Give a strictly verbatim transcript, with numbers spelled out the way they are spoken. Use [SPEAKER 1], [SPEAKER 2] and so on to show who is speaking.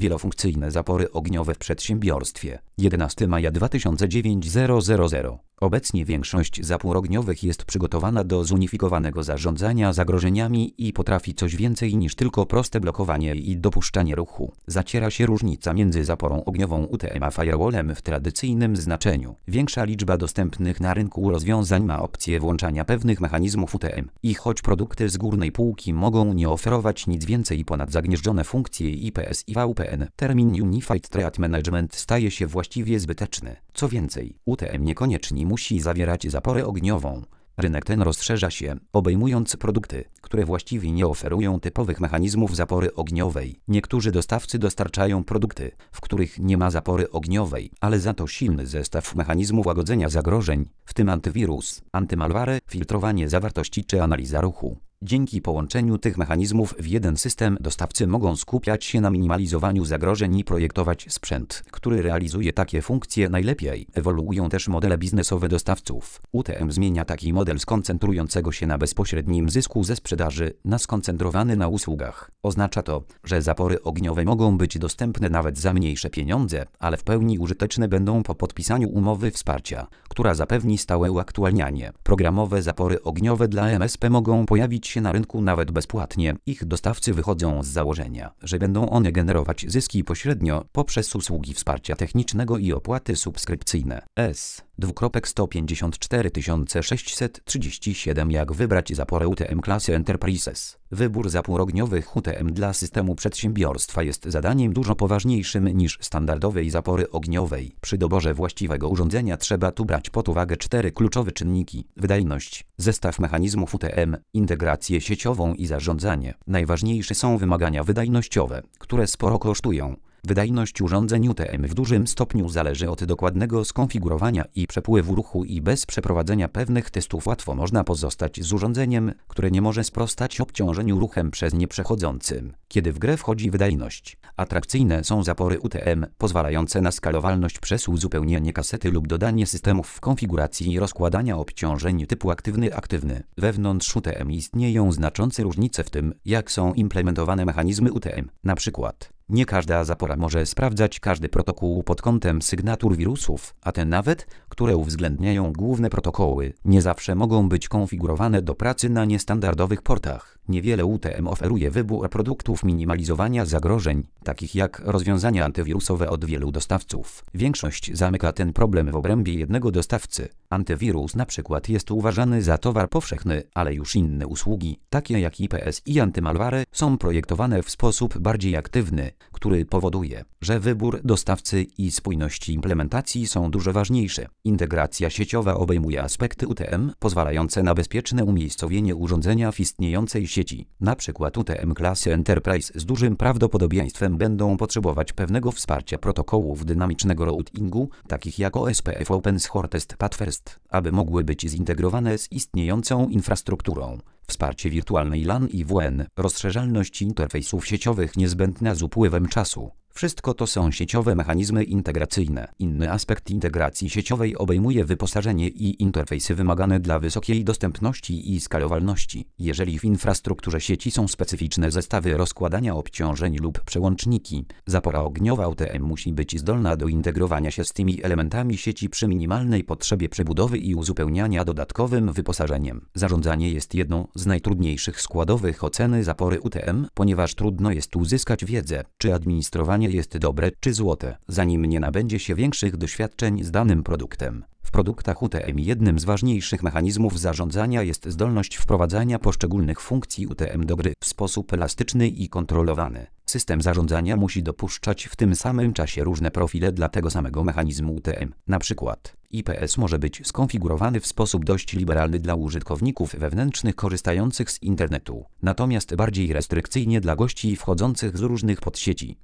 [SPEAKER 1] Wielofunkcyjne zapory ogniowe w przedsiębiorstwie. jedenastego maja dwa tysiące dziewiątego. Obecnie większość zapór ogniowych jest przygotowana do zunifikowanego zarządzania zagrożeniami i potrafi coś więcej niż tylko proste blokowanie i dopuszczanie ruchu. Zaciera się różnica między zaporą ogniową U T M a firewallem w tradycyjnym znaczeniu. Większa liczba dostępnych na rynku rozwiązań ma opcję włączania pewnych mechanizmów U T M. I choć produkty z górnej półki mogą nie oferować nic więcej ponad zagnieżdżone funkcje I P S i V P N, termin Unified Threat Management staje się właściwie zbyteczny. Co więcej, U T M niekoniecznie musi zawierać zaporę ogniową. Rynek ten rozszerza się, obejmując produkty, które właściwie nie oferują typowych mechanizmów zapory ogniowej. Niektórzy dostawcy dostarczają produkty, w których nie ma zapory ogniowej, ale za to silny zestaw mechanizmów łagodzenia zagrożeń, w tym antywirus, antymalware, filtrowanie zawartości czy analiza ruchu. Dzięki połączeniu tych mechanizmów w jeden system dostawcy mogą skupiać się na minimalizowaniu zagrożeń i projektować sprzęt, który realizuje takie funkcje najlepiej. Ewoluują też modele biznesowe dostawców. U T M zmienia taki model z koncentrującego się na bezpośrednim zysku ze sprzedaży na skoncentrowany na usługach. Oznacza to, że zapory ogniowe mogą być dostępne nawet za mniejsze pieniądze, ale w pełni użyteczne będą po podpisaniu umowy wsparcia, która zapewni stałe uaktualnianie. Programowe zapory ogniowe dla M S P mogą pojawić się na rynku nawet bezpłatnie. Ich dostawcy wychodzą z założenia, że będą one generować zyski pośrednio poprzez usługi wsparcia technicznego i opłaty subskrypcyjne. S. sto pięćdziesiąt cztery tysiące sześćset trzydzieści siedem Jak wybrać zaporę U T M klasy Enterprises? Wybór zapór ogniowych U T M dla systemu przedsiębiorstwa jest zadaniem dużo poważniejszym niż standardowej zapory ogniowej. Przy doborze właściwego urządzenia trzeba tu brać pod uwagę cztery kluczowe czynniki: wydajność, zestaw mechanizmów U T M, integrację sieciową i zarządzanie. Najważniejsze są wymagania wydajnościowe, które sporo kosztują. Wydajność urządzeń U T M w dużym stopniu zależy od dokładnego skonfigurowania i przepływu ruchu i bez przeprowadzenia pewnych testów łatwo można pozostać z urządzeniem, które nie może sprostać obciążeniu ruchem przez nieprzechodzącym. Kiedy w grę wchodzi wydajność, atrakcyjne są zapory U T M pozwalające na skalowalność przez uzupełnienie kasety lub dodanie systemów w konfiguracji i rozkładania obciążeń typu aktywny-aktywny. Wewnątrz U T M istnieją znaczące różnice w tym, jak są implementowane mechanizmy U T M. Na przykład nie każda zapora może sprawdzać każdy protokół pod kątem sygnatur wirusów, a te nawet, które uwzględniają główne protokoły, nie zawsze mogą być konfigurowane do pracy na niestandardowych portach. Niewiele U T M oferuje wybór produktów minimalizowania zagrożeń, takich jak rozwiązania antywirusowe od wielu dostawców. Większość zamyka ten problem w obrębie jednego dostawcy. Antywirus na przykład jest uważany za towar powszechny, ale już inne usługi, takie jak I P S i antymalware, są projektowane w sposób bardziej aktywny, który powoduje, że wybór dostawcy i spójności implementacji są dużo ważniejsze. Integracja sieciowa obejmuje aspekty U T M pozwalające na bezpieczne umiejscowienie urządzenia w istniejącej sieci. Na przykład U T M klasy Enterprise z dużym prawdopodobieństwem będą potrzebować pewnego wsparcia protokołów dynamicznego routingu, takich jak O S P F Open Shortest Path First, aby mogły być zintegrowane z istniejącą infrastrukturą. Wsparcie wirtualnej LAN i W N, rozszerzalność interfejsów sieciowych niezbędna z upływem czasu. Wszystko to są sieciowe mechanizmy integracyjne. Inny aspekt integracji sieciowej obejmuje wyposażenie i interfejsy wymagane dla wysokiej dostępności i skalowalności. Jeżeli w infrastrukturze sieci są specyficzne zestawy rozkładania obciążeń lub przełączniki, zapora ogniowa U T M musi być zdolna do integrowania się z tymi elementami sieci przy minimalnej potrzebie przebudowy i uzupełniania dodatkowym wyposażeniem. Zarządzanie jest jedną z najtrudniejszych składowych oceny zapory U T M, ponieważ trudno jest uzyskać wiedzę, czy administrowanie jest dobre czy złote, zanim nie nabędzie się większych doświadczeń z danym produktem. W produktach U T M jednym z ważniejszych mechanizmów zarządzania jest zdolność wprowadzania poszczególnych funkcji U T M do gry w sposób elastyczny i kontrolowany. System zarządzania musi dopuszczać w tym samym czasie różne profile dla tego samego mechanizmu U T M. Na przykład I P S może być skonfigurowany w sposób dość liberalny dla użytkowników wewnętrznych korzystających z internetu, natomiast bardziej restrykcyjnie dla gości wchodzących z różnych podsieci.